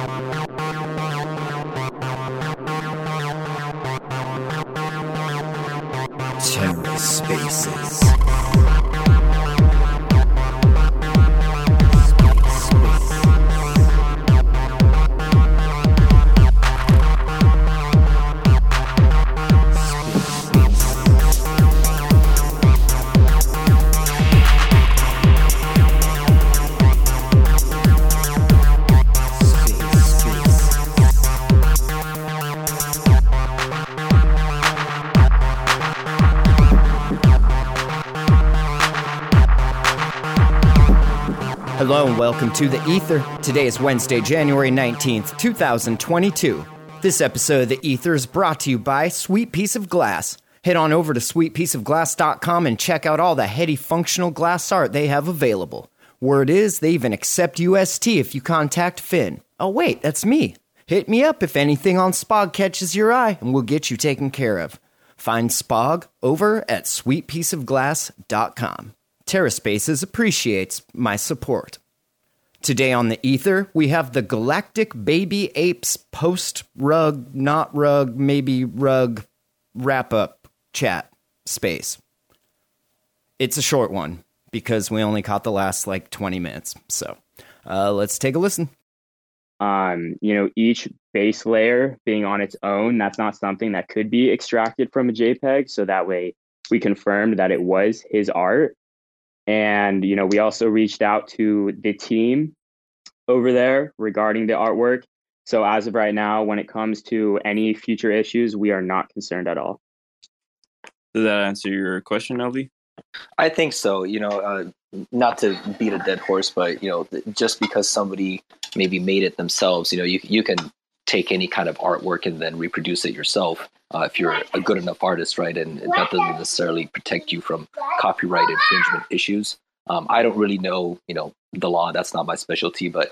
TerraSpaces. Hello and welcome to The Ether. Today is Wednesday, January 19th, 2022. This episode of The Ether is brought to you by Sweet Piece of Glass. Head on over to sweetpieceofglass.com and check out all the heady functional glass art they have available. Word is, they even accept UST if you contact Finn. Oh wait, that's me. Hit me up if anything on Spog catches your eye and we'll get you taken care of. Find Spog over at sweetpieceofglass.com. TerraSpaces appreciates my support. Today on The Ether, we have the Galactic Baby Apes post-rug, not rug, maybe rug wrap-up chat space. It's a short one because we only caught the last 20 minutes. So let's take a listen. Each base layer being on its own, that's not something that could be extracted from a JPEG. So that way we confirmed that it was his art. And, we also reached out to the team over there regarding the artwork. So as of right now, when it comes to any future issues, we are not concerned at all. Does that answer your question, LV? I think so. Not to beat a dead horse, but, just because somebody maybe made it themselves, you can take any kind of artwork and then reproduce it yourself if you're a good enough artist, right? And that doesn't necessarily protect you from copyright infringement issues. I don't really know, the law. That's not my specialty, but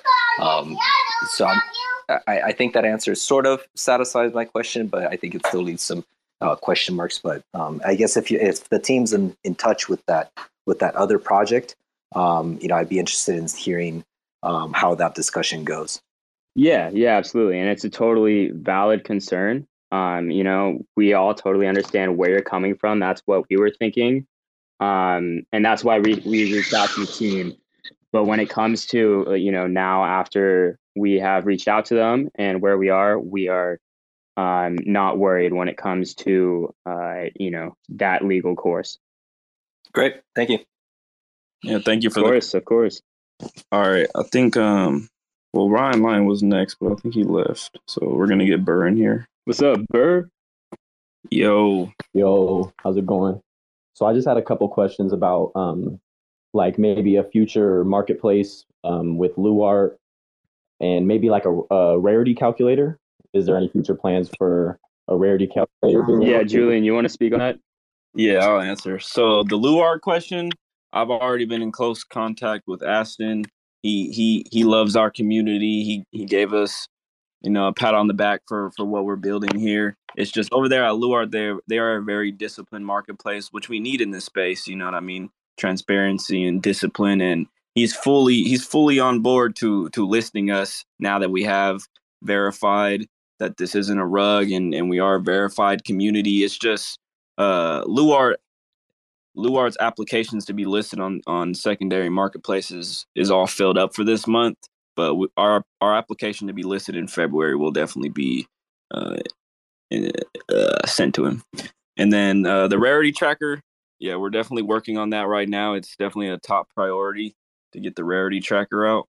I think that answer sort of satisfies my question, but I think it still leaves some question marks. But I guess if the team's in touch with that other project, I'd be interested in hearing how that discussion goes. Yeah, absolutely. And it's a totally valid concern. We all totally understand where you're coming from. That's what we were thinking. And that's why we reached out to the team. But when it comes to, now after we have reached out to them and where we are not worried when it comes to, that legal course. Great. Thank you. Yeah, thank you for Of course. All right. I think, Ryan Lyon was next, but I think he left. So we're going to get Burr in here. What's up, Burr? Yo, how's it going? So I just had a couple questions about maybe a future marketplace with LuArt and maybe a rarity calculator. Is there any future plans for a rarity calculator? Yeah, Julian, you want to speak on that? Yeah, I'll answer. So the LuArt question, I've already been in close contact with Aston. He loves our community. He gave us, a pat on the back for what we're building here. It's just over there at LuArt, they are a very disciplined marketplace, which we need in this space. You know what I mean? Transparency and discipline. And he's fully on board to listing us now that we have verified that this isn't a rug and we are a verified community. It's just LuArt's applications to be listed on secondary marketplaces is all filled up for this month. But our application to be listed in February will definitely be sent to him. And then the rarity tracker, yeah, we're definitely working on that right now. It's definitely a top priority to get the rarity tracker out.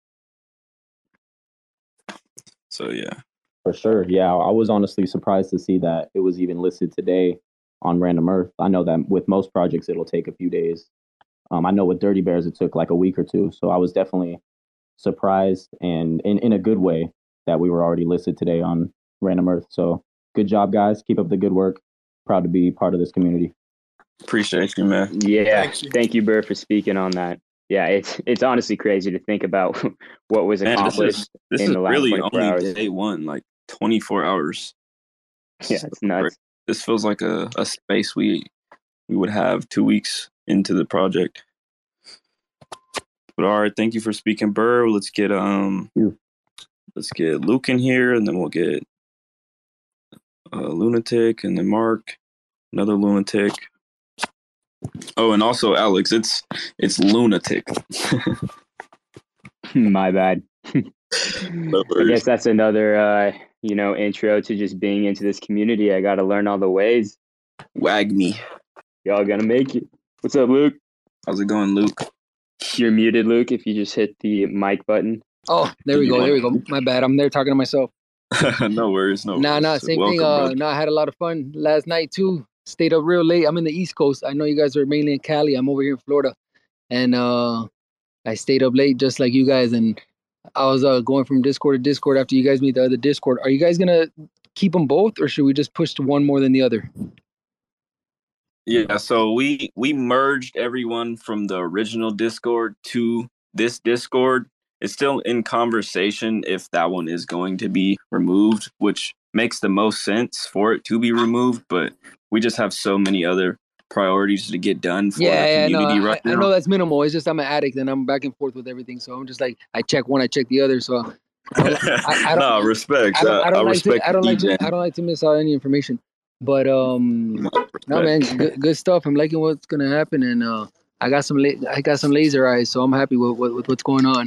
So, yeah. For sure. Yeah, I was honestly surprised to see that it was even listed today on Random Earth. I know that with most projects, it'll take a few days. I know with Dirty Bears, it took a week or two. So I was definitely surprised and in a good way that we were already listed today on Random Earth. So good job, guys. Keep up the good work. Proud to be part of this community. Appreciate you, man. Yeah. Thank you, Burr, for speaking on that. Yeah, it's honestly crazy to think about what was accomplished this in is the last really 24 only hours. day one, 24 hours. Yeah, it's nuts. This feels like a space we would have 2 weeks into the project. But all right, thank you for speaking, Burr. Let's get Let's get Luke in here, and then we'll get Lunatic, and then Mark, another Lunatic. Oh, and also Alex, it's Lunatic. My bad. No I worries. guess that's another, intro to just being into this community. I got to learn all the ways. Wag me. Y'all gonna make it. What's up, Luke? How's it going, Luke? You're muted, Luke, if you just hit the mic button. Oh, there we go. My bad. I'm there talking to myself. No worries. Nah, same thing. No, I had a lot of fun last night too. Stayed up real late. I'm in the East Coast. I know you guys are mainly in Cali. I'm over here in Florida. And I stayed up late just like you guys. And I was going from Discord to Discord after you guys meet the other Discord. Are you guys going to keep them both, or should we just push to one more than the other? Yeah, so we merged everyone from the original Discord to this Discord. It's still in conversation if that one is going to be removed, which makes the most sense for it to be removed, but we just have so many other priorities to get done for the community right now. I know that's minimal. It's just I'm an addict and I'm back and forth with everything. So I'm just like, I check one, I check the other. So I don't, no, respect. I don't like to miss out any information. But no, man, good stuff. I'm liking what's gonna happen, and I got some laser eyes, so I'm happy with what's going on.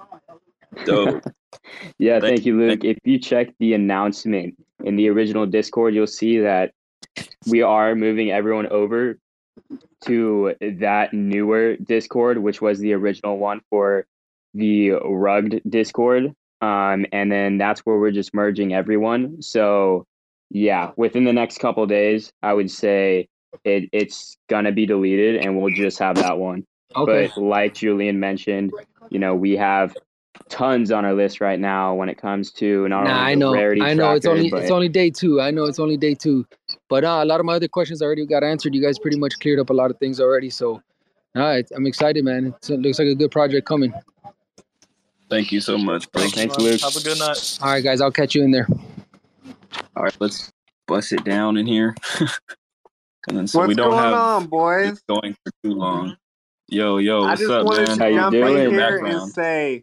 Dope. Yeah, thank you, Luke. If you check the announcement in the original Discord, you'll see that we are moving everyone over to that newer Discord, which was the original one for the Rugged Discord. And then that's where we're just merging everyone. So yeah, within the next couple of days, I would say it's gonna be deleted, and we'll just have that one. Okay. But like Julian mentioned, we have tons on our list right now when it comes to rarity tracker. It's only day 2. I know it's only day 2, but a lot of my other questions already got answered. You guys pretty much cleared up a lot of things already. So, I'm excited, man. It looks like a good project coming. Thank you so much, bro. Thanks, Luke. Have a good night. All right, guys. I'll catch you in there. All right, let's bust it down in here. And then What's going on, boys? Going for too long. Yo, what's up, man? I just wanted to jump in here and say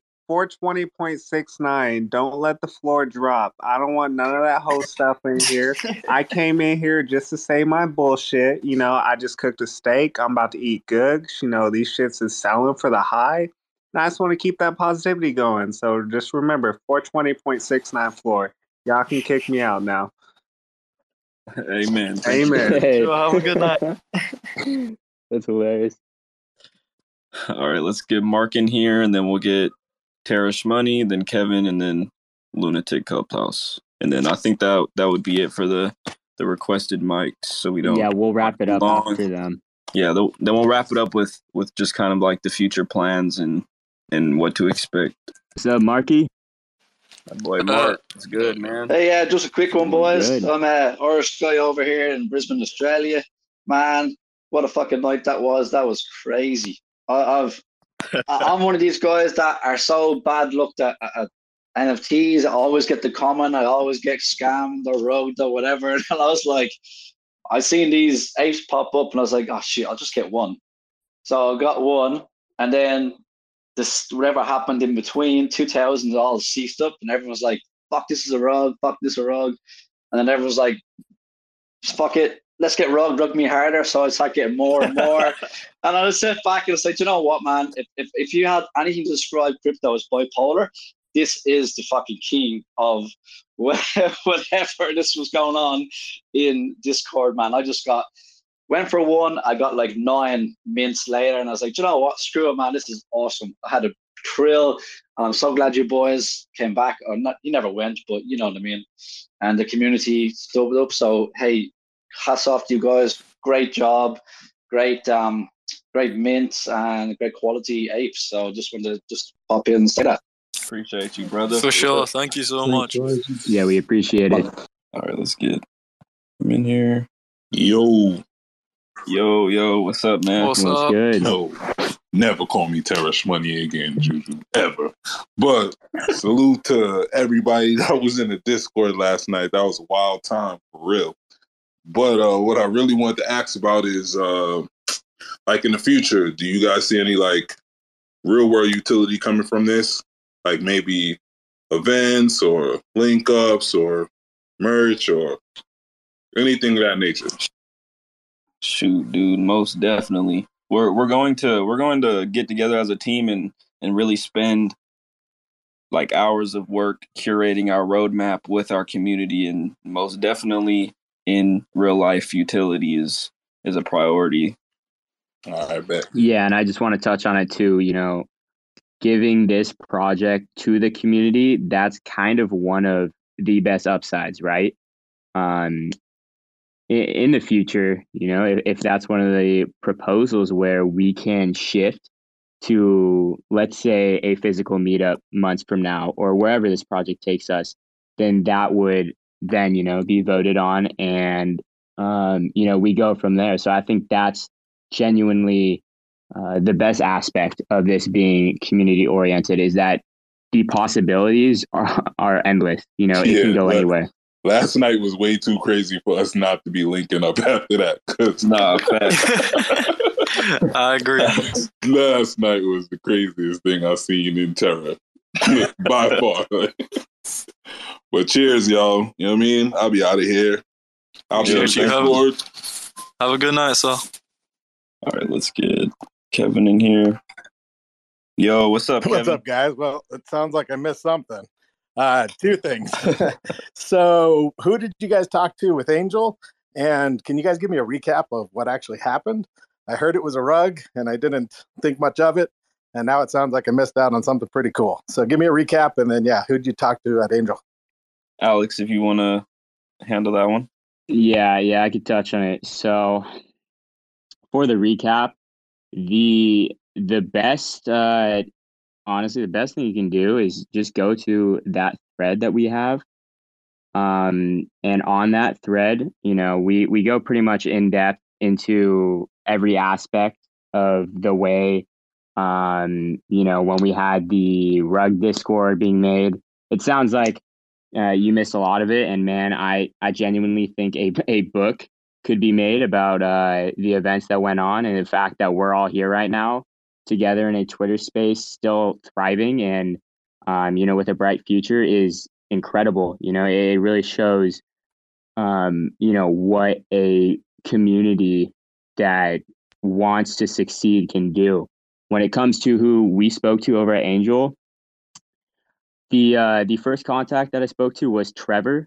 420.69. Don't let the floor drop. I don't want none of that whole stuff in here. I came in here just to say my bullshit. I just cooked a steak. I'm about to eat good. These shits is selling for the high. And I just want to keep that positivity going. So just remember, 420.69 floor. Y'all can kick me out now. Amen. Hey. Have a good night. That's hilarious. All right, let's get Mark in here, and then we'll get Tarish Money, then Kevin, and then Lunatic Clubhouse. And then I think that would be it for the requested mics, so we don't... Yeah, we'll wrap it up after them. Yeah, then we'll wrap it up with just kind of like the future plans and what to expect. What's up, Marky? My boy Mark, it's good, man. Hey, yeah, just a quick one, boys. Good. I'm an Irish guy over here in Brisbane, Australia. Man, what a fucking night that was. That was crazy. I'm one of these guys that are so bad looked at NFTs. I always get the comment. I always get scammed or rogued or whatever. And I was like, I seen these apes pop up, and I was like, oh shit, I'll just get one. So I got one, and then whatever happened in between, 2000 all ceased up, and everyone was like, fuck, this is a rug, fuck this a rug. And then everyone was like, fuck it, let's get rug me harder. So I started getting more and more. And I just sat back and I said, you know what, man, if you had anything to describe crypto as bipolar, this is the fucking key of whatever this was going on in Discord, man. I just went for one, I got like 9 mints later, and I was like, you know what, screw it, man, this is awesome. I had a thrill, and I'm so glad you boys came back, or not, you never went, but you know what I mean. And the community stood up, so hey, hats off to you guys, great job, great mints, and great quality apes. So just wanted to pop in and say that. Appreciate you, brother. For sure, thank you so much. Yeah, we appreciate it. All right, let's get him in here. Yo, what's up, man? What's up? Good? No, never call me Tarish Money again, Juju, ever. But salute to everybody that was in the Discord last night. That was a wild time, for real. But what I really wanted to ask about is, like in the future, do you guys see any like real world utility coming from this? Like maybe events or link ups or merch or anything of that nature? Shoot, dude, most definitely. We're going to get together as a team and really spend like hours of work curating our roadmap with our community, and most definitely in real life utility is a priority. I bet. Yeah, and I just want to touch on it too, giving this project to the community, that's kind of one of the best upsides, right? In the future, if that's one of the proposals where we can shift to, let's say, a physical meetup months from now or wherever this project takes us, then that would then, be voted on and, we go from there. So I think that's genuinely the best aspect of this being community oriented, is that the possibilities are endless. It can go anywhere. Last night was way too crazy for us not to be linking up after that. I agree. Last night was the craziest thing I've seen in Terra by far. But cheers, y'all. You know what I mean? I'll be out of here. I'll be on the Have a good night, sir. All right, let's get Kevin in here. Yo, what's up, Kevin? What's up, guys? Well, it sounds like I missed something. Two things. So, who did you guys talk to with Angel? And can you guys give me a recap of what actually happened? I heard it was a rug, and I didn't think much of it. And now it sounds like I missed out on something pretty cool. So give me a recap, and then, who'd you talk to at Angel? Alex, if you want to handle that one. Yeah, I could touch on it. So for the recap, the best, honestly, the best thing you can do is just go to that thread that we have. And on that thread, we go pretty much in depth into every aspect of the way, when we had the rug Discord being made. It sounds like you missed a lot of it, and man, I genuinely think a book could be made about the events that went on, and the fact that we're all here right now together in a Twitter space, still thriving and with a bright future is incredible. It really shows what a community that wants to succeed can do. When it comes to who we spoke to over at Angel, the first contact that I spoke to was Trevor.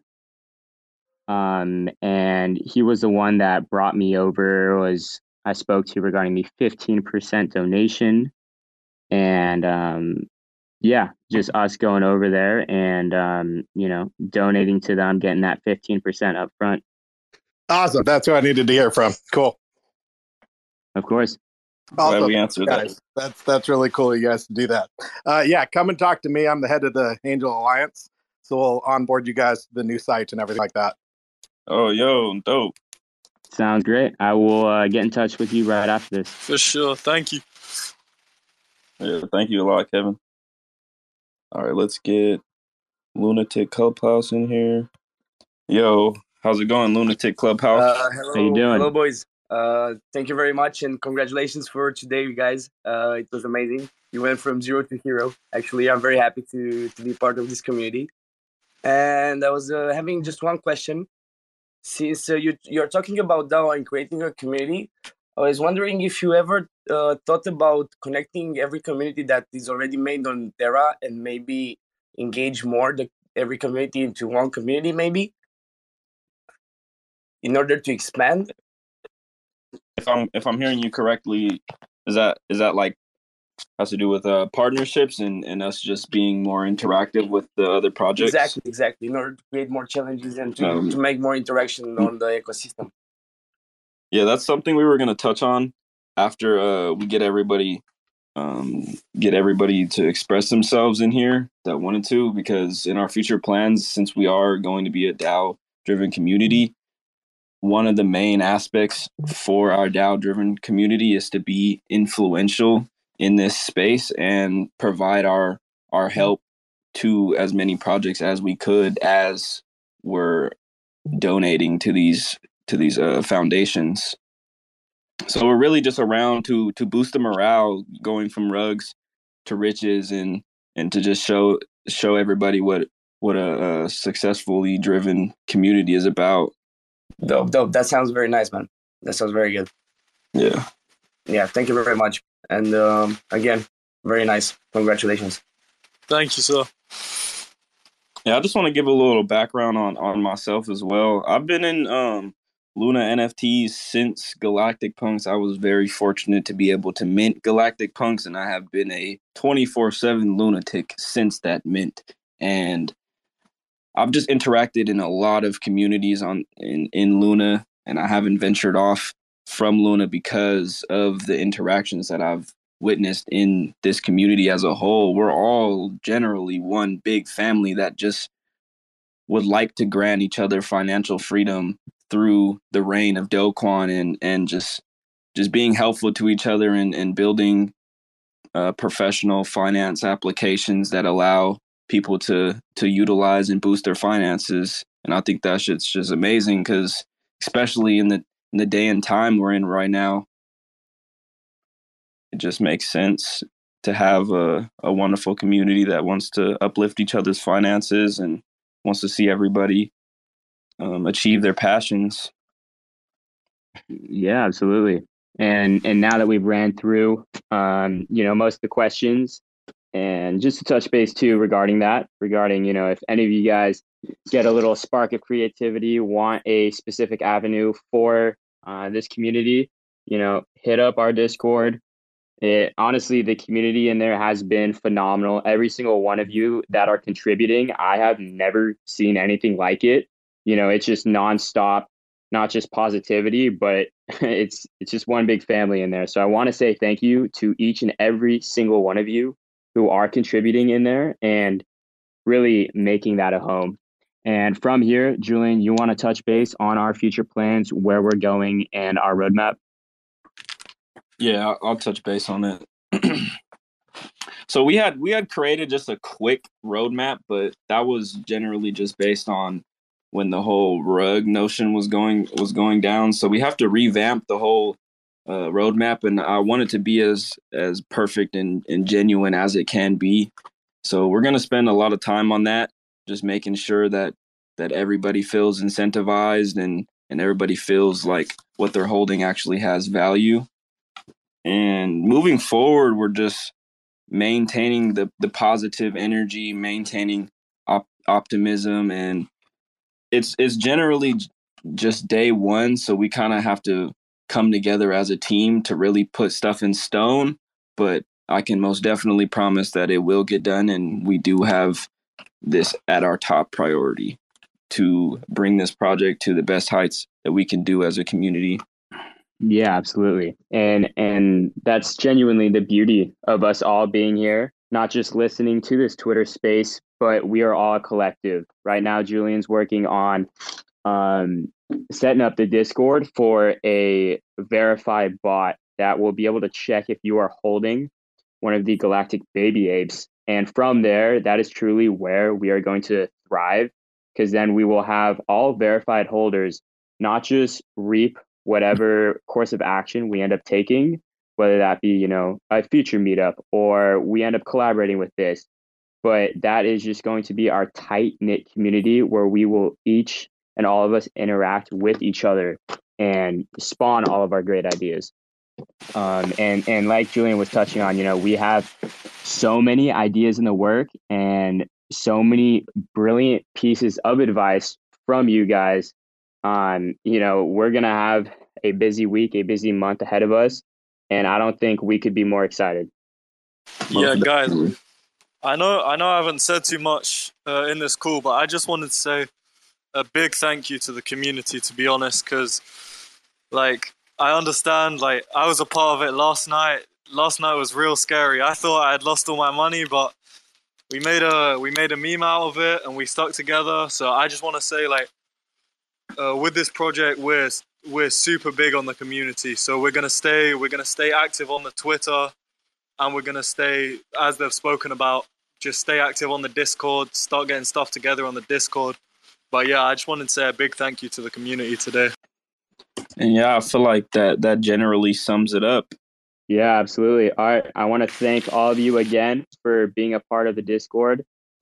And he was the one that brought me over. I spoke to regarding the 15% donation, and just us going over there and donating to them, getting that 15% up front. Awesome. That's who I needed to hear from. Cool. Of course. Awesome. Glad we answered guys. That's really cool you guys to do that. Come and talk to me. I'm the head of the Angel Alliance, so we'll onboard you guys to the new site and everything like that. Oh, yo, dope. Sounds great. I will get in touch with you right after this. For sure. Thank you. Yeah, thank you a lot, Kevin. All right, let's get Lunatic Clubhouse in here. Yo, how's it going, Lunatic Clubhouse? Hello, how you doing? Hello, boys. Thank you very much, and congratulations for today, you guys. It was amazing. You went from 0 to hero. Actually, I'm very happy to be part of this community. And I was having just one question. Since you're talking about DAO and creating a community, I was wondering if you ever thought about connecting every community that is already made on Terra and maybe engage more every community into one community, maybe, in order to expand. If I'm hearing you correctly, is that like has to do with partnerships and us just being more interactive with the other projects? Exactly. In order to create more challenges and to make more interaction on the ecosystem. Yeah, that's something we were going to touch on after we get everybody to express themselves in here that wanted to, because in our future plans, since we are going to be a DAO-driven community, one of the main aspects for our DAO-driven community is to be influential in this space and provide our help to as many projects as we could as we're donating to these foundations. So we're really just around to boost the morale, going from rugs to riches and to just show show everybody what a successfully driven community is about. Dope. That sounds very nice, man. That sounds very good. Yeah. Thank you very much. And again, very nice. Congratulations. Thank you, sir. Yeah, I just want to give a little background on myself as well. I've been in Luna NFTs since Galactic Punks. I was very fortunate to be able to mint Galactic Punks, and I have been a 24/7 lunatic since that mint. And I've just interacted in a lot of communities in Luna, and I haven't ventured off from Luna because of the interactions that I've witnessed in this community as a whole. We're all generally one big family that just would like to grant each other financial freedom through the reign of Do Kwon, and just being helpful to each other and building professional finance applications that allow people to utilize and boost their finances. And I think that shit's just amazing, because especially in the day and time we're in right now, it just makes sense to have a wonderful community that wants to uplift each other's finances and wants to see everybody achieve their passions. Yeah, absolutely. And now that we've ran through, most of the questions, and just to touch base too regarding, if any of you guys get a little spark of creativity, want a specific avenue for this community, hit up our Discord. Honestly, the community in there has been phenomenal. Every single one of you that are contributing, I have never seen anything like it. It's just nonstop, not just positivity, but it's just one big family in there. So I want to say thank you to each and every single one of you who are contributing in there and really making that a home. And from here, Julian, you want to touch base on our future plans, where we're going, and our roadmap? Yeah, I'll touch base on it. So we had created just a quick roadmap, but that was generally just based on when the whole rug notion was going down. So we have to revamp the whole roadmap, and I want it to be as perfect and genuine as it can be. So we're going to spend a lot of time on that, just making sure that everybody feels incentivized and everybody feels like what they're holding actually has value. And moving forward, we're just maintaining the positive energy, maintaining optimism, and it's generally just day one, so we kind of have to come together as a team to really put stuff in stone. But I can most definitely promise that it will get done, and we do have this at our top priority to bring this project to the best heights that we can do as a community. Yeah, absolutely. And that's genuinely the beauty of us all being here, not just listening to this Twitter space, but we are all a collective. Right now, Julian's working on setting up the Discord for a verified bot that will be able to check if you are holding one of the Galactic Baby Apes. And from there, that is truly where we are going to thrive, because then we will have all verified holders not just reap whatever course of action we end up taking, whether that be, a future meetup or we end up collaborating with this, but that is just going to be our tight-knit community where we will each and all of us interact with each other and spawn all of our great ideas. And like Julian was touching on, we have so many ideas in the work and so many brilliant pieces of advice from you guys. We're going to have a busy week, a busy month ahead of us, and I don't think we could be more excited. Yeah, guys, I know I haven't said too much in this call, but I just wanted to say a big thank you to the community, to be honest, because, I understand, I was a part of it last night. Last night was real scary. I thought I had lost all my money, but we made a meme out of it, and we stuck together. So I just want to say, with this project, we're super big on the community. So we're gonna stay active on the Twitter, and we're gonna stay, as they've spoken about, just stay active on the Discord, start getting stuff together on the Discord. But yeah, I just wanted to say a big thank you to the community today. And yeah, I feel like that generally sums it up. Yeah, absolutely. All right, I want to thank all of you again for being a part of the Discord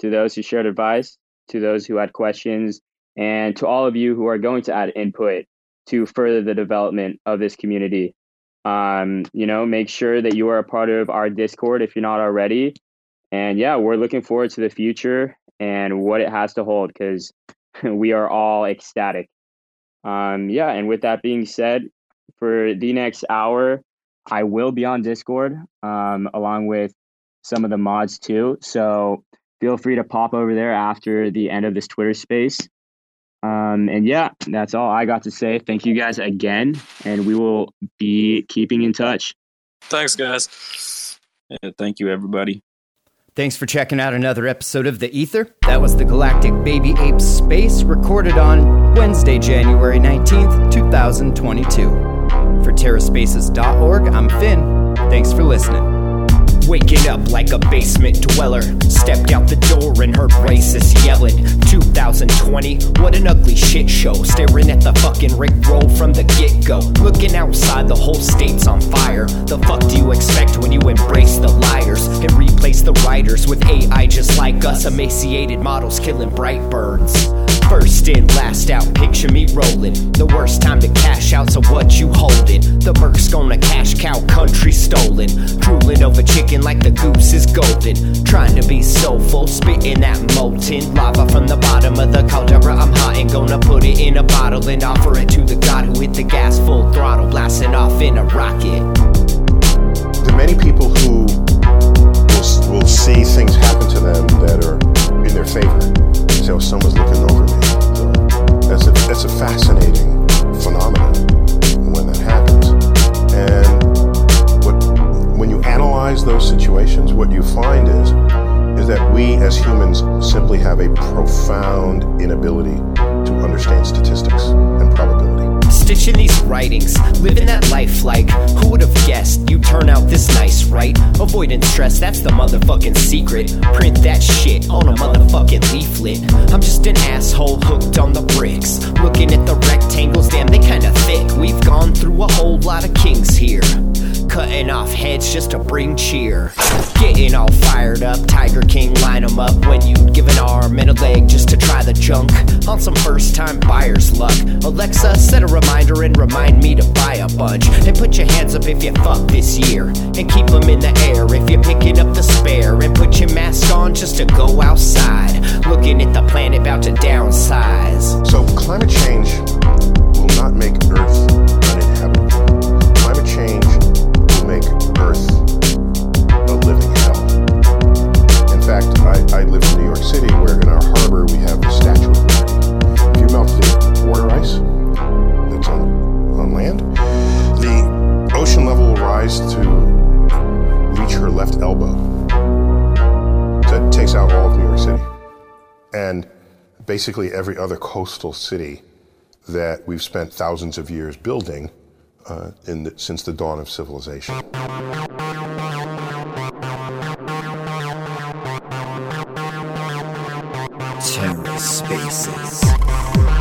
to those who shared advice, to those who had questions, and to all of you who are going to add input to further the development of this community. Make sure that you are a part of our Discord if you're not already. And yeah, we're looking forward to the future and what it has to hold, because we are all ecstatic. And with that being said, for the next hour, I will be on Discord along with some of the mods too. So feel free to pop over there after the end of this Twitter space. That's all I got to say. Thank you guys again, and we will be keeping in touch. Thanks, guys. Yeah, thank you, everybody. Thanks for checking out another episode of The Ether. That was the Galactic Baby Ape Space, recorded on Wednesday, January 19th, 2022. For TerraSpaces.org, I'm Finn. Thanks for listening. Waking up like a basement dweller, stepped out the door and heard racists yelling. 2020, what an ugly shit show. Staring at the fucking Rickroll from the get-go. Looking outside, the whole state's on fire. The fuck do you expect when you embrace the liars and replace the writers with AI just like us? Emaciated models killing bright birds. First in, last out, picture me rolling. The worst time to cash out, so what you holding? The Merc's gonna cash cow, country stolen. Drooling over chicken like the goose is golden. Trying to be soulful, spitting that molten lava from the bottom of the caldera. I'm hot and gonna put it in a bottle and offer it to the god who hit the gas full throttle, blasting off in a rocket. The many people who will see things happen to them that are in their favor. So someone's looking over me. So that's a fascinating phenomenon when that happens. And when you analyze those situations, what you find is that we as humans simply have a profound inability to understand statistics and probability. Stitching these writings, living that life like, who would have guessed you'd turn out this nice, right? Avoiding stress, that's the motherfucking secret. Print that shit on a motherfucking leaflet. I'm just an asshole hooked on the bricks. Looking at the rectangles, damn, they kinda thick. We've gone through a whole lot of kings here. Cutting off heads just to bring cheer. Getting all fired up, Tiger King line 'em up. When you'd give an arm and a leg just to try the junk. On some first time buyer's luck. Alexa, set a reminder and remind me to buy a bunch. And put your hands up if you fuck this year. And keep them in the air if you're picking up the spare. And put your mask on just to go outside. Looking at the planet about to downsize. So climate change will not make Earth uninhabitable. Climate change will make Earth a living hell. In fact, I live in New York City, where in our harbor we have the Statue of Liberty. If you melt the water ice that's on land, the ocean level will rise to reach her left elbow. That takes out all of New York City. And basically every other coastal city that we've spent thousands of years building since the dawn of civilization. TerraSpaces.